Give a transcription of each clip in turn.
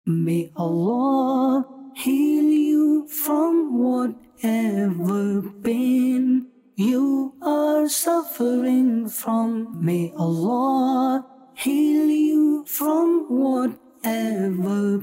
May Allah heal you from whatever pain you are suffering from. May Allah heal you from whatever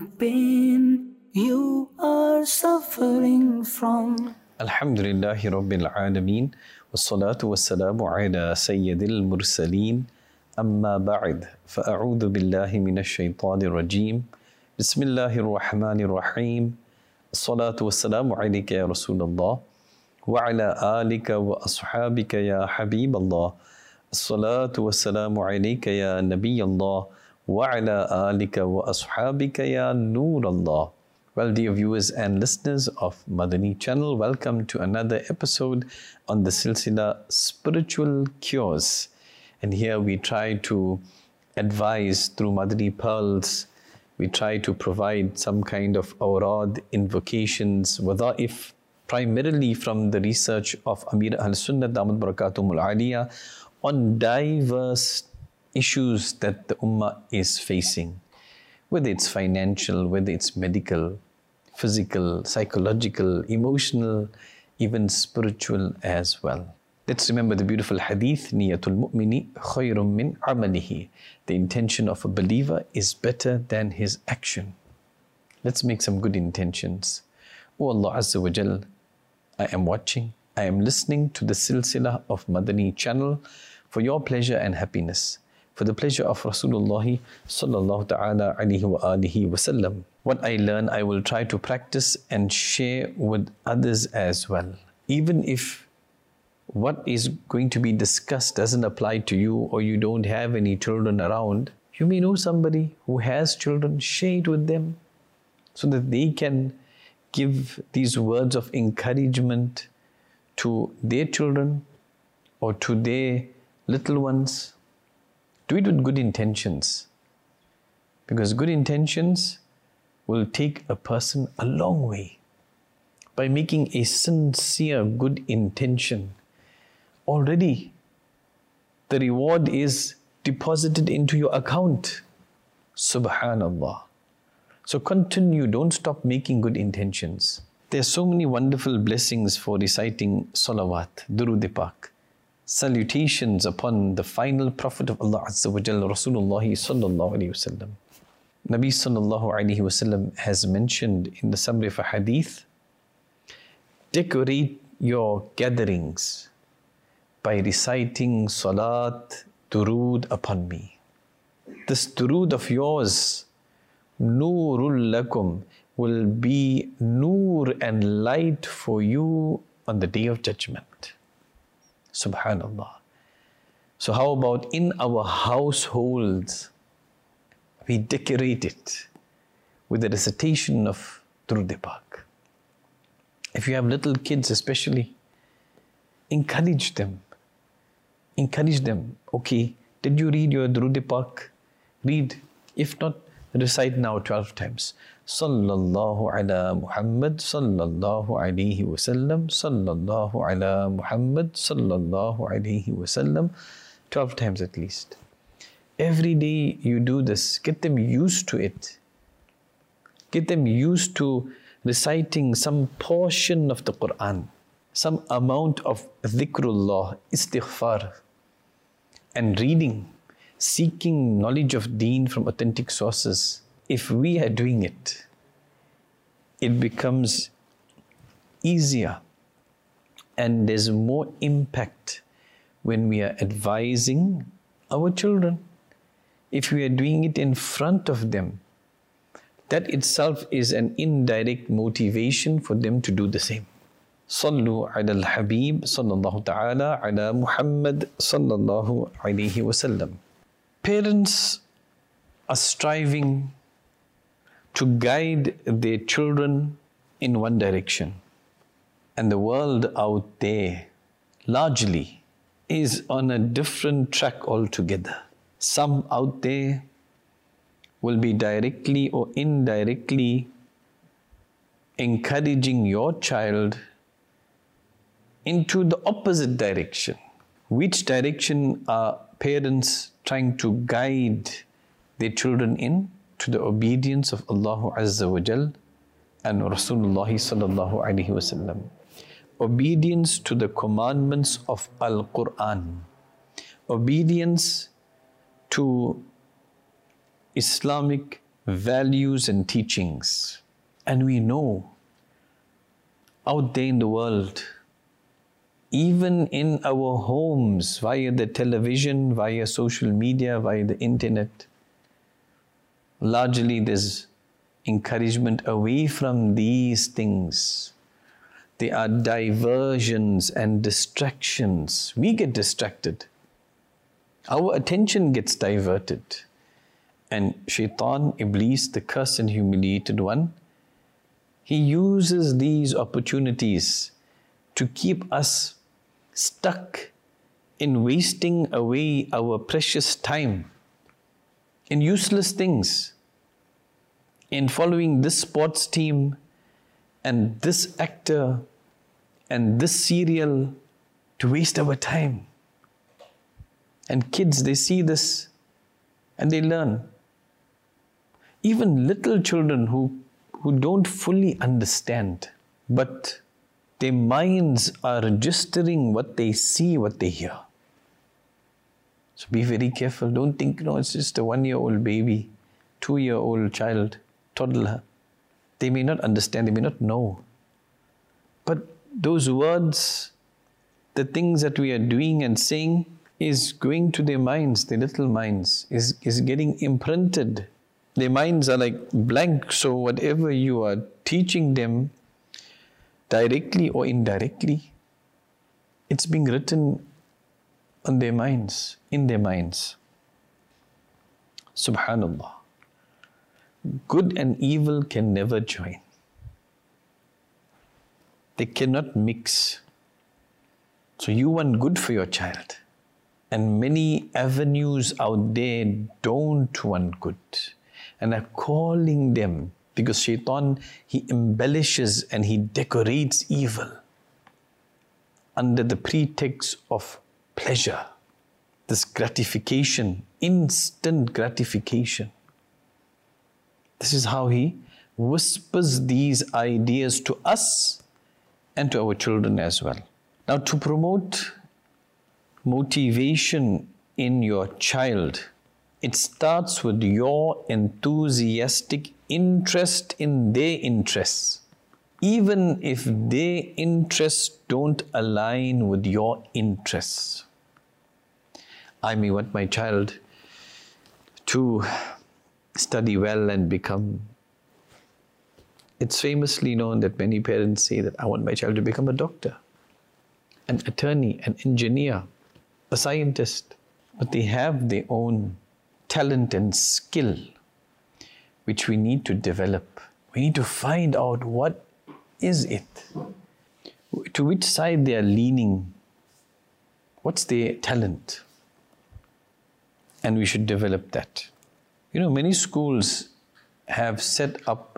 pain you are suffering from. Alhamdulillahi Rabbil Alameen. Wassalatu wassalamu ala Sayyidil Mursaleen. Amma ba'd. Fa'a'udhu billahi minash shaitanir rajim. Bismillahir Rahmanir Rahim. Assalatu wassalamu alayka ya Rasulullah. Wa ala alika wa ashabika ya Habiballah. Assalatu wassalamu alayka ya Nabiyallah. Wa ala alika wa ashabika ya Nurallah. Well, dear viewers and listeners of Madani channel, welcome to another episode on the Silsila Spiritual Cures. And here we try to advise through Madani pearls. We try to provide some kind of awrad, invocations, wada'if, primarily from the research of Amir al-Sunnah Damat Barakatumul Aliyah on diverse issues that the Ummah is facing. Whether it's financial, whether it's medical, physical, psychological, emotional, even spiritual as well. Let's remember the beautiful hadith, Niyatul mu'mini khayrun min amalihi. The intention of a believer is better than his action. Let's make some good intentions. O Allah Azza wa Jal, I am watching, I am listening to the Silsila of Madani channel for your pleasure and happiness, for the pleasure of Rasulullah sallallahu ta'ala alayhi wa alihi wa sallam. What I learn, I will try to practice and share with others as well. Even if what is going to be discussed doesn't apply to you, or you don't have any children around, you may know somebody who has children, share it with them so that they can give these words of encouragement to their children or to their little ones. Do it with good intentions, because good intentions will take a person a long way. By making a sincere good intention, already the reward is deposited into your account. Subhanallah. So continue, don't stop making good intentions. There are so many wonderful blessings for reciting salawat, durud pak, salutations upon the final Prophet of Allah Azza wa Jalla, Rasulullah sallallahu alayhi wa sallam. Nabi sallallahu alayhi wa sallam has mentioned in the summary of a hadith, decorate your gatherings by reciting salat, durood upon me. This durood of yours, Noorul Lakum, will be noor and light for you on the Day of Judgment. Subhanallah. So how about in our households, we decorate it with the recitation of Durud Pak. If you have little kids especially, encourage them. Encourage them. Okay, did you read your Durud Pak? Read. If not, recite now 12 times. Sallallahu ala Muhammad sallallahu alayhi wa sallam, sallallahu ala Muhammad sallallahu alayhi wa sallam, 12 times at least. Every day you do this, get them used to it. Get them used to reciting some portion of the Quran, some amount of dhikrullah, istighfar, and reading, seeking knowledge of deen from authentic sources. If we are doing it, it becomes easier and there's more impact when we are advising our children. If we are doing it in front of them, that itself is an indirect motivation for them to do the same. Sallu ala al-Habib sallallahu ta'ala ala Muhammad sallallahu alayhi wa sallam. Parents are striving to guide their children in one direction, and the world out there largely is on a different track altogether. Some out there will be directly or indirectly encouraging your child into the opposite direction. Which direction are parents trying to guide their children in? to the obedience of Allah Azza wa Jal and Rasulullah Sallallahu Alaihi Wasallam. Obedience to the commandments of Al-Quran. Obedience to Islamic values and teachings. And we know out there in the world, even in our homes, via the television, via social media, via the internet, largely there's encouragement away from these things. There are diversions and distractions. We get distracted. Our attention gets diverted. And Shaitan, Iblis, the cursed and humiliated one, he uses these opportunities to keep us stuck in wasting away our precious time in useless things, in following this sports team and this actor and this serial, to waste our time. And kids, they see this and they learn. Even little children who don't fully understand, but their minds are registering what they see, what they hear. So be very careful. Don't think, it's just a 1-year-old baby, 2-year-old child, toddler. They may not understand, they may not know. But those words, the things that we are doing and saying, is going to their minds, their little minds, is getting imprinted. Their minds are like blank, so whatever you are teaching them, directly or indirectly, it's being written on their minds, in their minds. Subhanallah. Good and evil can never join. They cannot mix. So you want good for your child. And many avenues out there don't want good and are calling them, because Shaitan, he embellishes and he decorates evil under the pretext of pleasure, this gratification, instant gratification. This is how he whispers these ideas to us and to our children as well. Now, to promote motivation in your child, it starts with your enthusiastic interest in their interests, even if their interests don't align with your interests. I may want my child to study well and become... It's famously known that many parents say that I want my child to become a doctor, an attorney, an engineer, a scientist. But they have their own talent and skill, which we need to develop. We need to find out what is it, to which side they are leaning, what's their talent, and we should develop that. Many schools have set up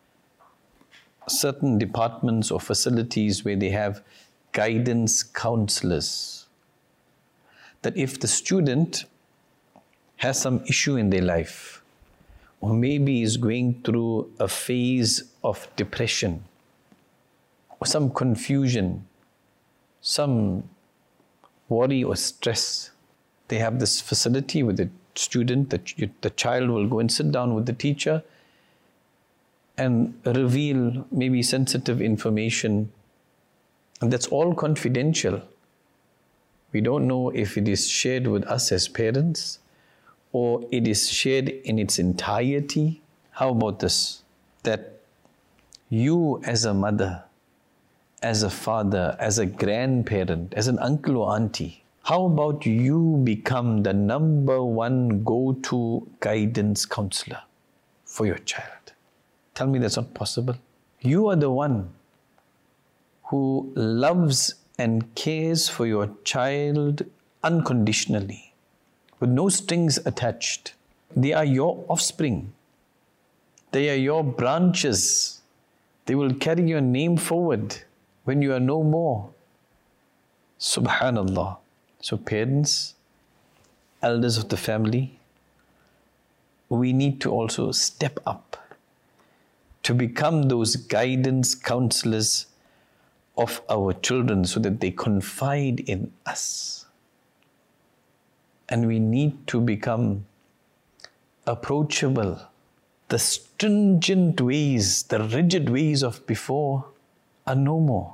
certain departments or facilities where they have guidance counselors, that if the student has some issue in their life, or maybe is going through a phase of depression, or some confusion, some worry or stress, they have this facility with the student, the child will go and sit down with the teacher and reveal maybe sensitive information, and that's all confidential. We don't know if it is shared with us as parents or it is shared in its entirety. How about this? That you as a mother, as a father, as a grandparent, as an uncle or auntie, how about you become the number one go-to guidance counselor for your child? Tell me that's not possible. You are the one who loves and cares for your child unconditionally, with no strings attached. They are your offspring. They are your branches. They will carry your name forward when you are no more. Subhanallah. So parents, elders of the family, we need to also step up to become those guidance counselors of our children so that they confide in us. And we need to become approachable. The stringent ways, the rigid ways of before are no more.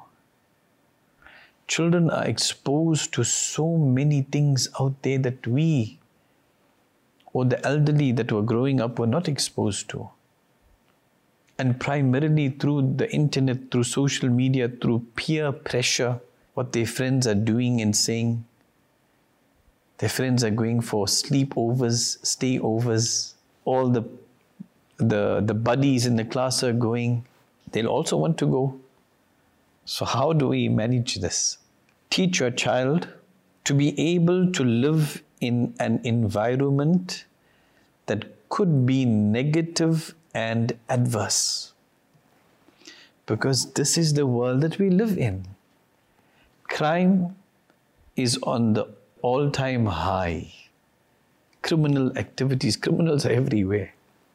Children are exposed to so many things out there that we or the elderly that were growing up were not exposed to. And primarily through the internet, through social media, through peer pressure, what their friends are doing and saying. Their friends are going for sleepovers, stayovers. All the buddies in the class are going. They'll also want to go. So how do we manage this? Teach your child to be able to live in an environment that could be negative and adverse. Because this is the world that we live in. Crime is on the all-time high. Criminal activities, criminals are everywhere.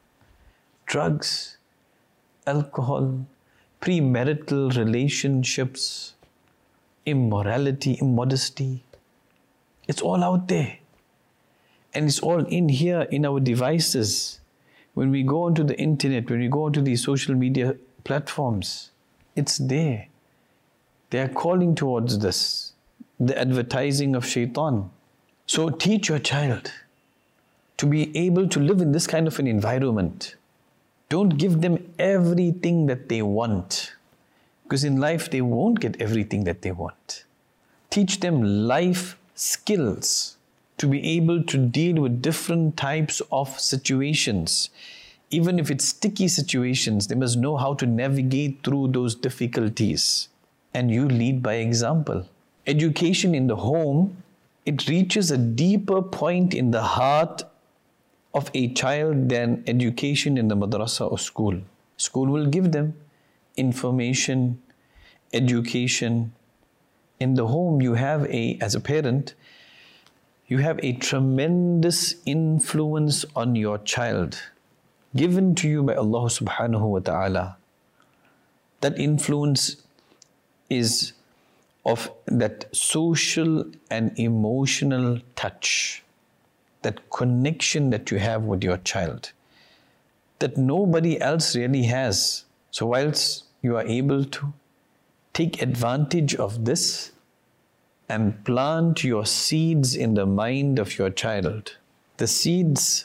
Drugs, alcohol, premarital relationships, immorality, immodesty. It's all out there. And it's all in here in our devices. When we go onto the internet, when we go onto these social media platforms, it's there. They are calling towards this, the advertising of shaitan. So teach your child to be able to live in this kind of an environment. Don't give them everything that they want, because in life they won't get everything that they want. Teach them life skills to be able to deal with different types of situations. Even if it's sticky situations, they must know how to navigate through those difficulties. And you lead by example. Education in the home, it reaches a deeper point in the heart of a child than education in the madrasa or school. School will give them information, education. In the home, you have as a parent, you have a tremendous influence on your child, given to you by Allah subhanahu wa ta'ala. That influence is of that social and emotional touch, that connection that you have with your child, that nobody else really has. So whilst you are able to take advantage of this and plant your seeds in the mind of your child, the seeds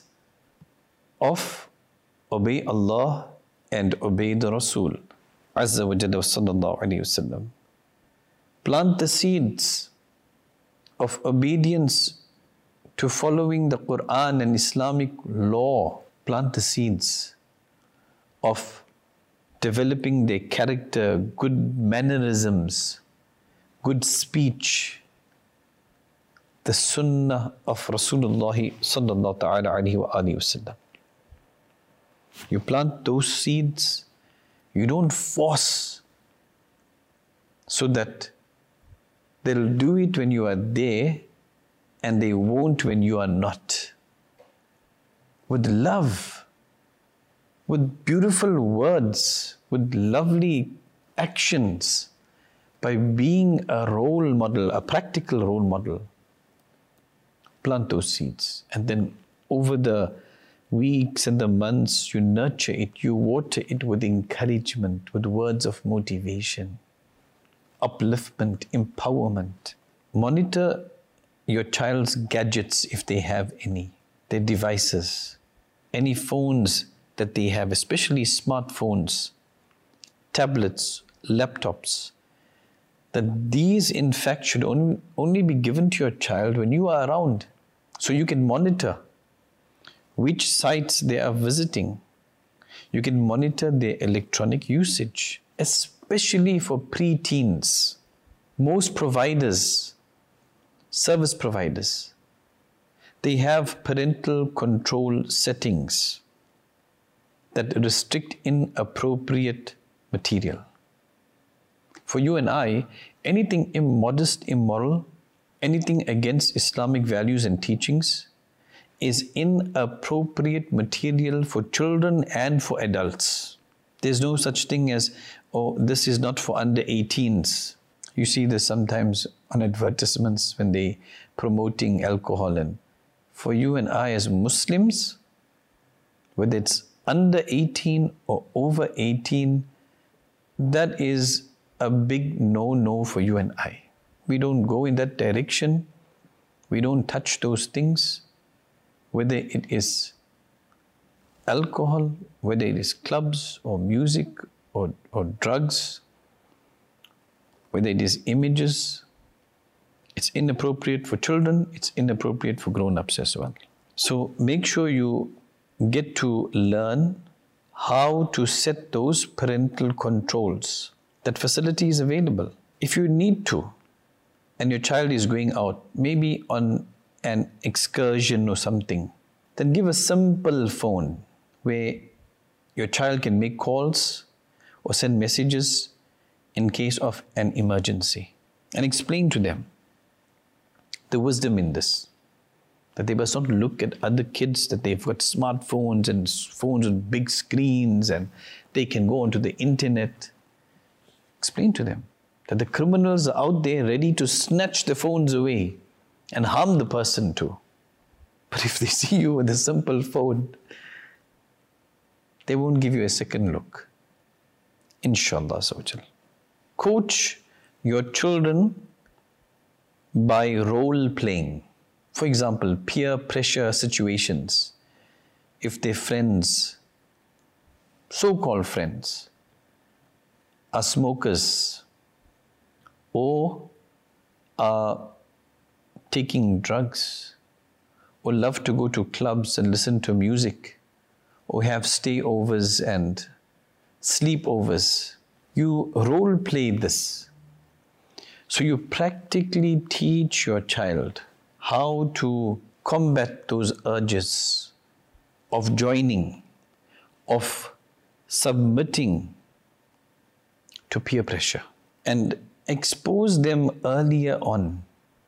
of obey Allah and obey the Rasul Azza wa Jalla sallallahu alayhi wa sallam. Plant the seeds of obedience to following the Quran and Islamic law. Plant the seeds of developing their character, good mannerisms, good speech, the sunnah of Rasulullah sallallahu ta'ala alayhi wa alihi wasallam. You plant those seeds, you don't force, so that they'll do it when you are there and they won't when you are not. With love, with beautiful words, with lovely actions, by being a role model, a practical role model. Plant those seeds, and then over the weeks and the months, you nurture it, you water it with encouragement, with words of motivation, upliftment, empowerment. Monitor your child's gadgets if they have any, their devices, any phones that they have, especially smartphones, tablets, laptops, that these in fact should only be given to your child when you are around, so you can monitor which sites they are visiting. You can monitor their electronic usage, especially for pre-teens. Most providers, service providers, they have parental control settings that restrict inappropriate material. For you and I, anything immodest, immoral, anything against Islamic values and teachings is inappropriate material for children and for adults. There's no such thing as, oh, this is not for under 18s. You see this sometimes on advertisements when they promoting alcohol. And for you and I as Muslims, whether it's under 18 or over 18, that is a big no-no for you and I. We don't go in that direction. We don't touch those things. Whether it is alcohol, whether it is clubs or music or drugs, whether it is images, it's inappropriate for children, it's inappropriate for grown-ups as well. So make sure you get to learn how to set those parental controls. That facility is available. If you need to, and your child is going out, maybe on an excursion or something, then give a simple phone where your child can make calls or send messages in case of an emergency. And explain to them the wisdom in this, that they must not look at other kids, that they've got smartphones and phones with big screens and they can go onto the internet. Explain to them that the criminals are out there ready to snatch the phones away and harm the person too. But if they see you with a simple phone, they won't give you a second look. Inshallah. Coach your children by role playing. For example, peer pressure situations. If their friends, so-called friends, are smokers or are taking drugs or love to go to clubs and listen to music or have stayovers and sleepovers, you role play this. So you practically teach your child how to combat those urges of joining, of submitting to peer pressure, and expose them early on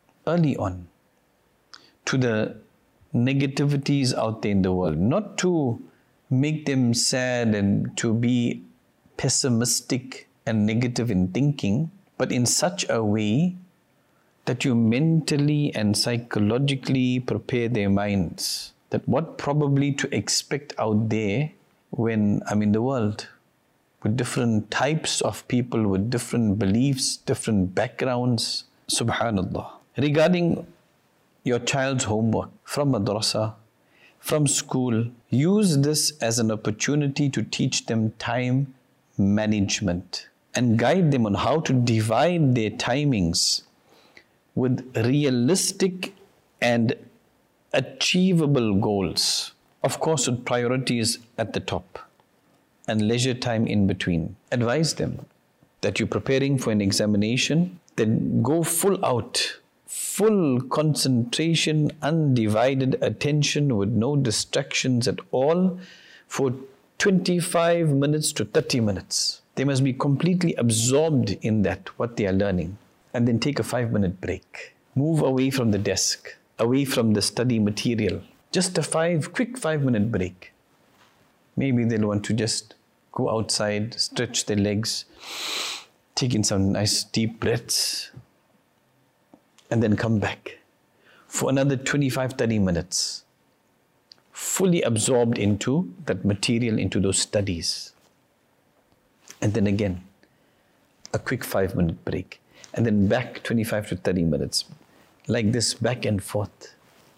to the negativities out there in the world, not to make them sad and to be pessimistic and negative in thinking, but in such a way that you mentally and psychologically prepare their minds that what probably to expect out there when I'm in the world with different types of people, with different beliefs, different backgrounds. Subhanallah. Regarding your child's homework from madrasa, from school, use this as an opportunity to teach them time management and guide them on how to divide their timings with realistic and achievable goals. Of course, with priorities at the top and leisure time in between. Advise them that you're preparing for an examination, then go full out, full concentration, undivided attention with no distractions at all for 25 minutes to 30 minutes. They must be completely absorbed in that, what they are learning. And then take a 5-minute break. Move away from the desk, away from the study material. Just a quick 5-minute break. Maybe they'll want to just go outside, stretch their legs, take in some nice deep breaths, and then come back for another 25-30 minutes. Fully absorbed into that material, into those studies. And then again, a quick 5-minute break. And then back 25 to 30 minutes. Like this, back and forth.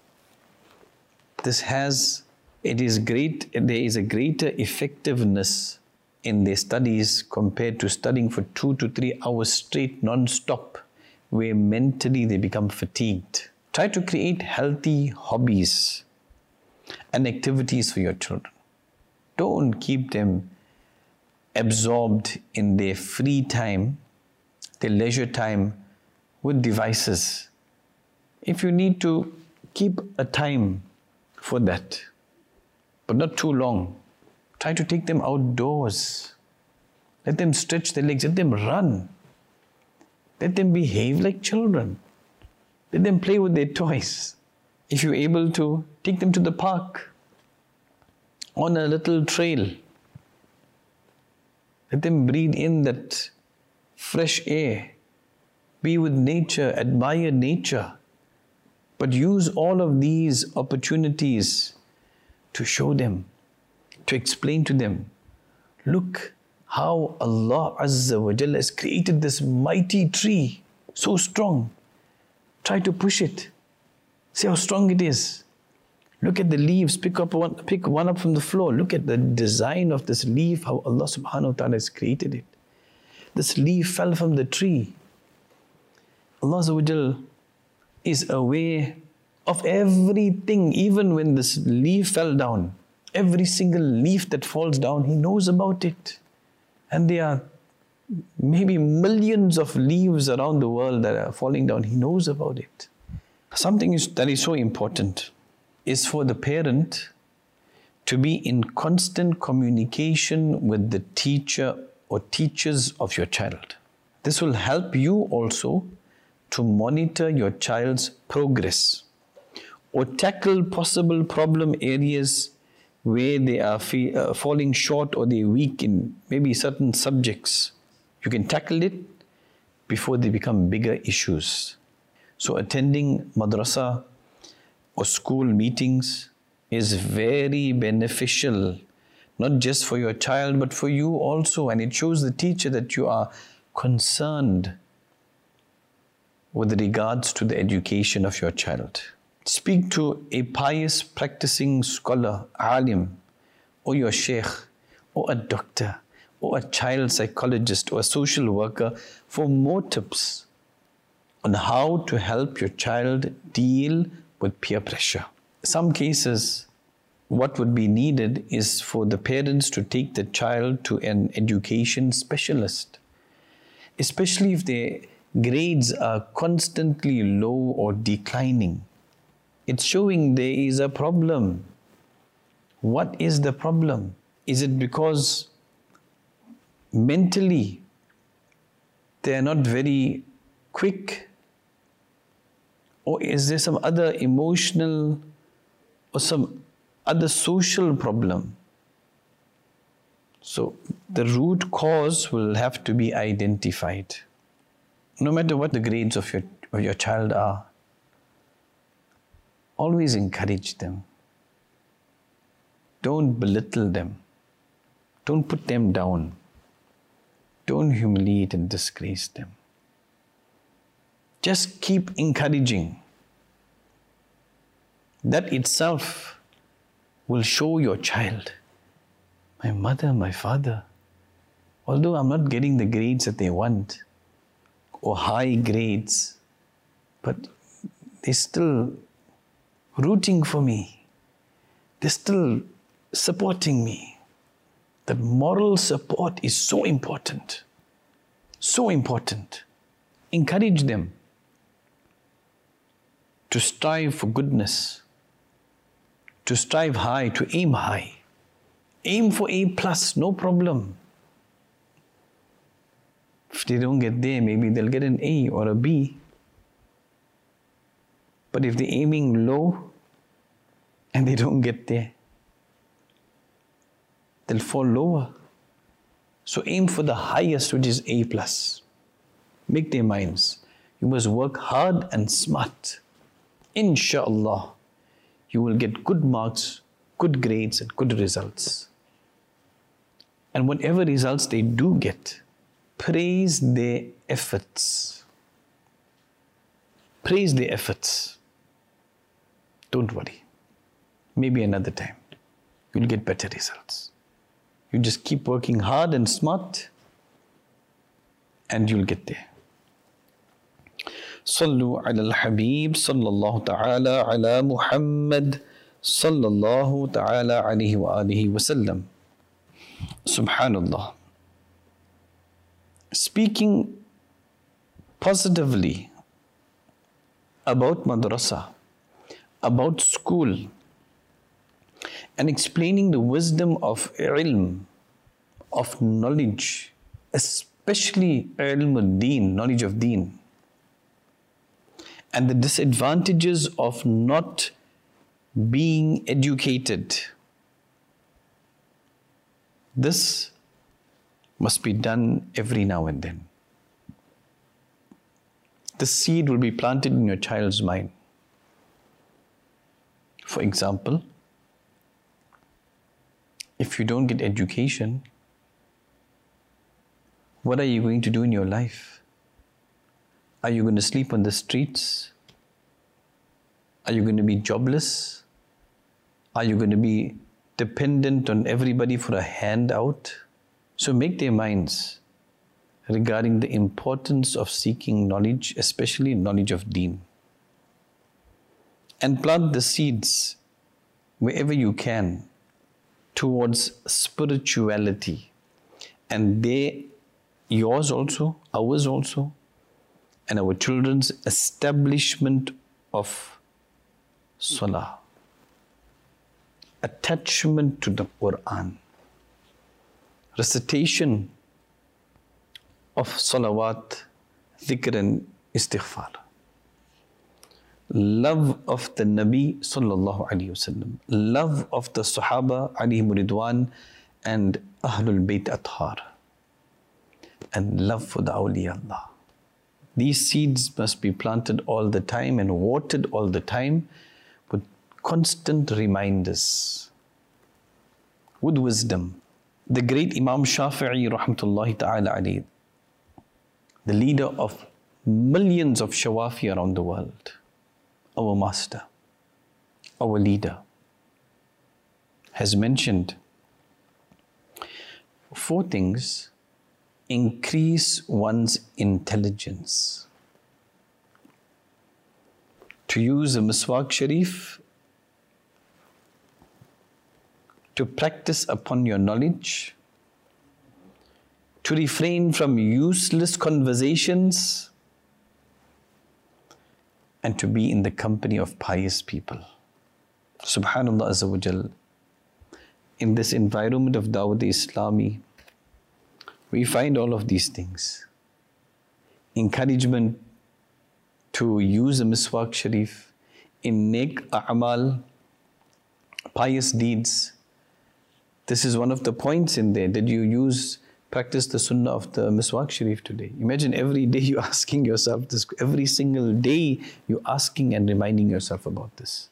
It is great, there is a greater effectiveness in their studies compared to studying for 2 to 3 hours straight, non-stop, where mentally they become fatigued. Try to create healthy hobbies and activities for your children. Don't keep them absorbed in their free time, their leisure time with devices. If you need to, keep a time for that, but not too long. Try to take them outdoors. Let them stretch their legs, let them run. Let them behave like children. Let them play with their toys. If you're able to, take them to the park, on a little trail. Let them breathe in that fresh air. Be with nature, admire nature. But use all of these opportunities to show them, to explain to them, look how Allah Azza wa Jalla has created this mighty tree, so strong. Try to push it. See how strong it is. Look at the leaves, pick one up from the floor. Look at the design of this leaf, how Allah subhanahu wa ta'ala has created it. This leaf fell from the tree. Allah Azza wa Jalla is aware of everything, even when this leaf fell down. Every single leaf that falls down, He knows about it. And there are maybe millions of leaves around the world that are falling down. He knows about it. Something that is so important is for the parent to be in constant communication with the teacher or teachers of your child. This will help you also to monitor your child's progress or tackle possible problem areas where they are falling short or they're weak in maybe certain subjects. You can tackle it before they become bigger issues. So attending madrasa or school meetings is very beneficial, not just for your child, but for you also. And it shows the teacher that you are concerned with regards to the education of your child. Speak to a pious practicing scholar, alim, or your sheikh, or a doctor, or a child psychologist, or a social worker for more tips on how to help your child deal with peer pressure. Some cases, what would be needed is for the parents to take the child to an education specialist, especially if their grades are constantly low or declining. It's showing there is a problem. What is the problem? Is it because mentally they are not very quick? Or is there some other emotional or some other social problem? So the root cause will have to be identified. No matter what the grades of your child are, always encourage them. Don't belittle them. Don't put them down. Don't humiliate and disgrace them. Just keep encouraging. That itself will show your child, my mother, my father, although I'm not getting the grades that they want or high grades, but they're still rooting for me. They're still supporting me. That moral support is so important. So important. Encourage them to strive for goodness, to strive high, to aim high. Aim for A+, no problem. If they don't get there, maybe they'll get an A or a B. But if they're aiming low and they don't get there, they'll fall lower. So aim for the highest, which is A+. Make their minds. You must work hard and smart. Insha'Allah, you will get good marks, good grades and good results. And whatever results they do get, praise their efforts. Praise their efforts. Don't worry. Maybe another time, you'll get better results. You just keep working hard and smart and you'll get there. صلوا على الحبيب صلى الله تعالى على محمد صلى الله تعالى عليه وآله وسلم. Subhanallah. Speaking positively about madrasa, about school, and explaining the wisdom of ilm, of knowledge, especially ilm al-deen, knowledge of deen, and the disadvantages of not being educated. This must be done every now and then. The seed will be planted in your child's mind. For example, if you don't get education, what are you going to do in your life? Are you going to sleep on the streets? Are you going to be jobless? Are you going to be dependent on everybody for a handout? So make their minds regarding the importance of seeking knowledge, especially knowledge of Deen. And plant the seeds wherever you can towards spirituality. And they, yours also, ours also, and our children's establishment of Salah. Attachment to the Quran. Recitation of salawat, dhikr and istighfar. Love of the Nabi sallallahu alayhi wasallam. Love of the Sahaba alayhim ridwan and Ahlul Bayt Athhar. And love for the awliya Allah. These seeds must be planted all the time and watered all the time with constant reminders, with wisdom. The great Imam Shafi'i rahmatullahi ta'ala alayhi, the leader of millions of Shawafi around the world, our master, our leader, has mentioned 4 things increase one's intelligence. To use a miswak sharif, to practice upon your knowledge, to refrain from useless conversations, and to be in the company of pious people. Subhanallah Azza wa Jal. In this environment of Dawat Islami, we find all of these things. Encouragement to use a miswak sharif in nek a'mal, pious deeds. This is one of the points in there. Did you practice the sunnah of the miswak sharif today? Imagine every day you're asking yourself this. Every single day you're asking and reminding yourself about this.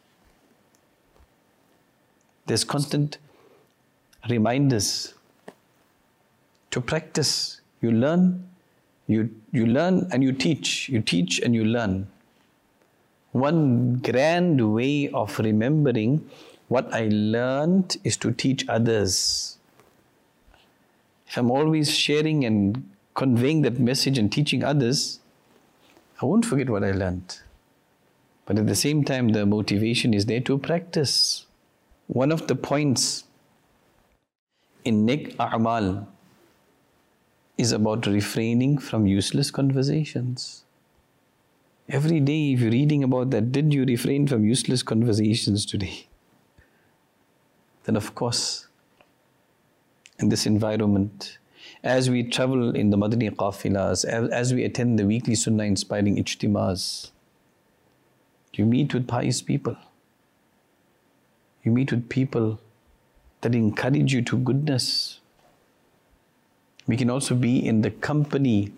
There's constant reminders to practice. You learn, you learn and you teach. You teach and you learn. One grand way of remembering what I learned is to teach others. If I'm always sharing and conveying that message and teaching others, I won't forget what I learned. But at the same time, the motivation is there to practice. One of the points in nek a'mal is about refraining from useless conversations. Every day, if you're reading about that, did you refrain from useless conversations today? Then of course, in this environment, as we travel in the Madani Qafilas, as we attend the weekly Sunnah inspiring Ijtimas, you meet with pious people. You meet with people that encourage you to goodness. We can also be in the company,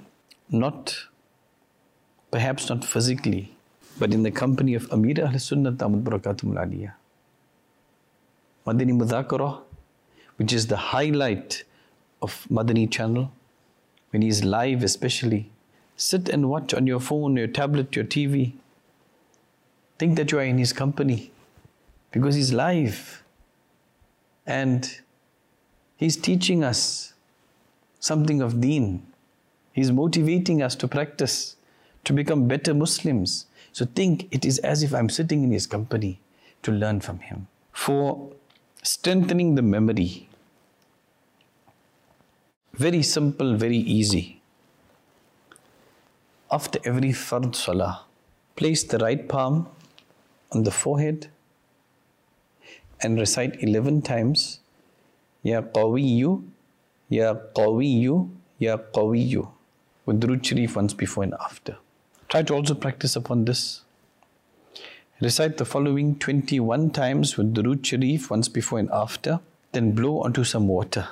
perhaps not physically, but in the company of Amir Ahl Sunnah Damat Barakatum Al-Aliyah. Madani Mudhakarah, which is the highlight of Madani channel, when he's live especially, sit and watch on your phone, your tablet, your TV. Think that you are in his company because he's live and he's teaching us something of deen. He's motivating us to practice, to become better Muslims. So think it is as if I'm sitting in his company to learn from him. For strengthening the memory, very simple, very easy. After every fard salah, place the right palm on the forehead and recite 11 times, Ya Qawiyyu, Ya Qawiyyu, Ya Qawiyyu, with Durood Sharif once before and after. Try to also practice upon this. Recite the following 21 times with Durood Sharif once before and after. Then blow onto some water.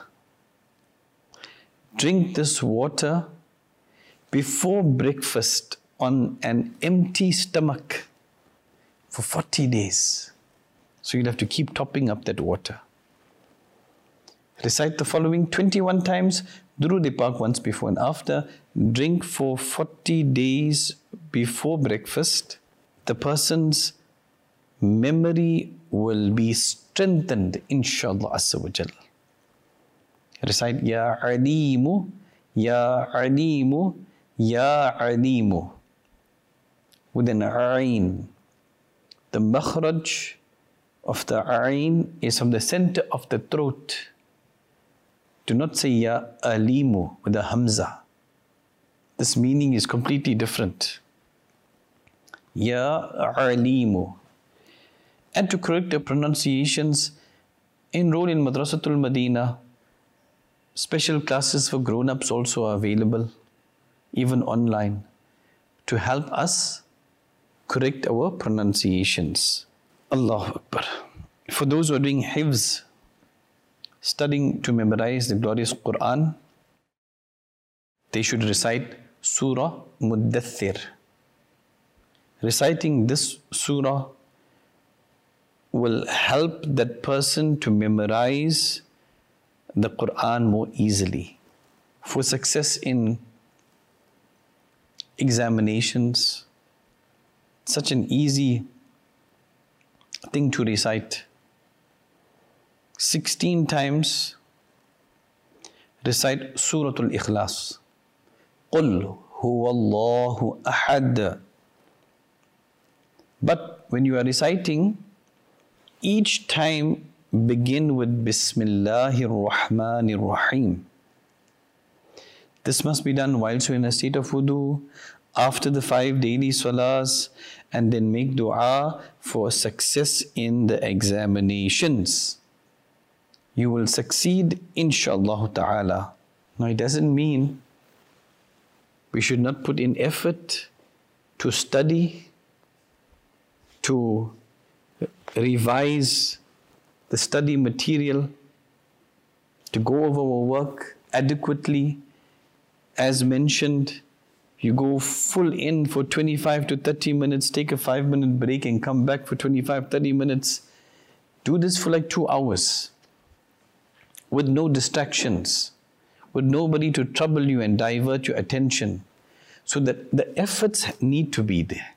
Drink this water before breakfast on an empty stomach for 40 days. So you'll have to keep topping up that water. Recite the following 21 times, Durood Pak once before and after. Drink for 40 days before breakfast. The person's memory will be strengthened, inshallah Azza wa Jal. Recite Ya Alimu, Ya Alimu, Ya Alimu with an Ain. The makhraj of the Ain is from the center of the throat. Do not say Ya Alimu with a Hamza. This meaning is completely different. Ya Alimu. And to correct the pronunciations, enroll in Madrasatul Madina. Special classes for grown-ups also are available, even online, to help us correct our pronunciations. Allahu Akbar. For those who are doing hifz, studying to memorize the glorious Quran, they should recite Surah Muddathir. Reciting this surah will help that person to memorize the Quran more easily. For success in examinations, such an easy thing to recite. 16 times recite Suratul Ikhlas. Qul huwallahu ahad. But when you are reciting, each time begin with Bismillahir Rahmanir Rahim. This must be done whilst you're in a state of wudu, after the 5 daily salahs, and then make dua for success in the examinations. You will succeed, inshallah ta'ala. Now it doesn't mean we should not put in effort to study, to revise the study material, to go over our work adequately. As mentioned, you go full in for 25 to 30 minutes, take a 5-minute break and come back for 25, 30 minutes. Do this for like 2 hours with no distractions, with nobody to trouble you and divert your attention, so that the efforts need to be there.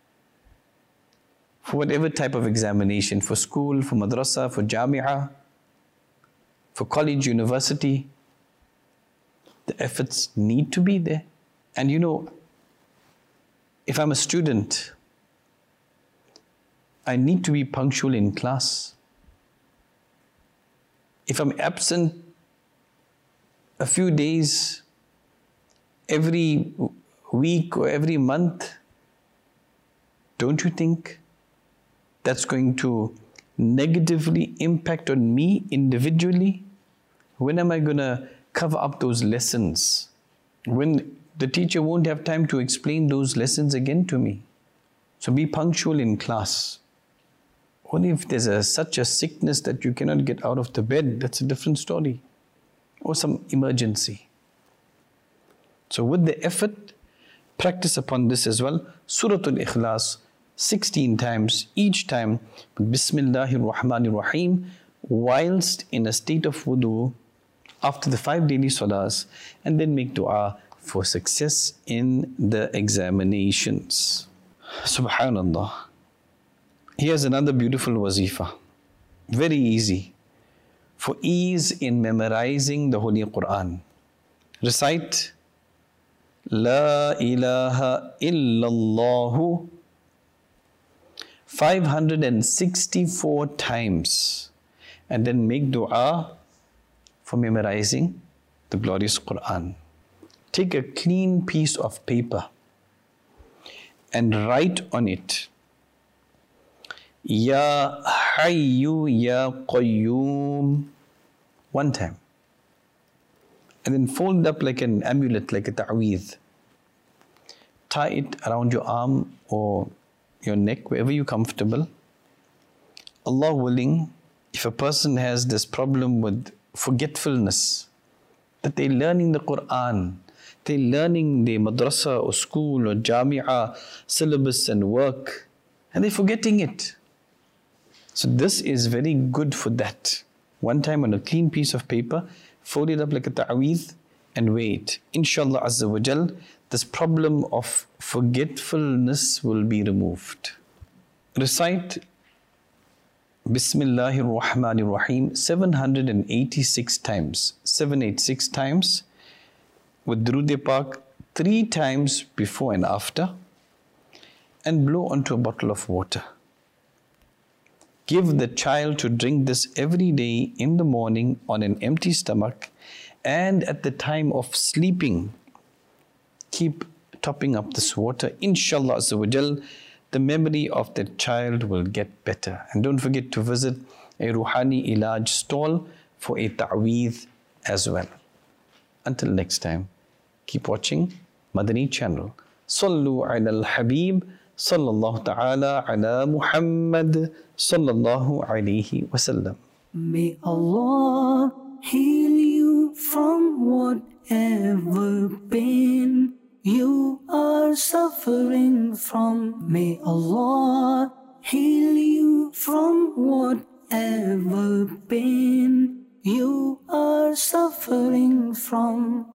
For whatever type of examination, for school, for madrasa, for jami'ah, for college, university, the efforts need to be there. And you know, if I'm a student, I need to be punctual in class. If I'm absent a few days every week or every month, don't you think that's going to negatively impact on me individually? When am I going to cover up those lessons? When the teacher won't have time to explain those lessons again to me. So be punctual in class. Only if there's such a sickness that you cannot get out of the bed, that's a different story. Or some emergency. So with the effort, practice upon this as well. Suratul Ikhlas, 16 times, each time with Bismillahir Rahmanir Rahim, whilst in a state of wudu, after the 5 daily salahs, and then make dua for success in the examinations. Subhanallah. Here's another beautiful wazifa. Very easy. For ease in memorizing the Holy Quran. Recite La ilaha illallahu 564 times. And then make dua for memorizing the glorious Quran. Take a clean piece of paper and write on it, Ya Hayyu Ya Qayyum, 1 time. And then fold up like an amulet, like a ta'weedh. Tie it around your arm or your neck, wherever you're comfortable. Allah willing, if a person has this problem with forgetfulness, that they're learning the Quran, they're learning the madrasa or school or jami'ah syllabus and work, and they're forgetting it. So this is very good for that. One time on a clean piece of paper, fold it up like a ta'weez and wait. Inshallah Azza wa Jal, this problem of forgetfulness will be removed. Recite Bismillahir Rahmanir Rahim 786 times. 786 times. With Durood Pak 3 times before and after. And blow onto a bottle of water. Give the child to drink this every day in the morning on an empty stomach, and at the time of sleeping, keep topping up this water. Inshallah Azza wa Jal, the memory of the child will get better. And don't forget to visit a Ruhani Ilaj stall for a ta'weez as well. Until next time, keep watching Madani channel. Sallu ala al-Habib, sallallahu ta'ala ala Muhammad, sallallahu alayhi wasallam. May Allah heal you from whatever pain you are suffering from. May Allah heal you from whatever pain you are suffering from.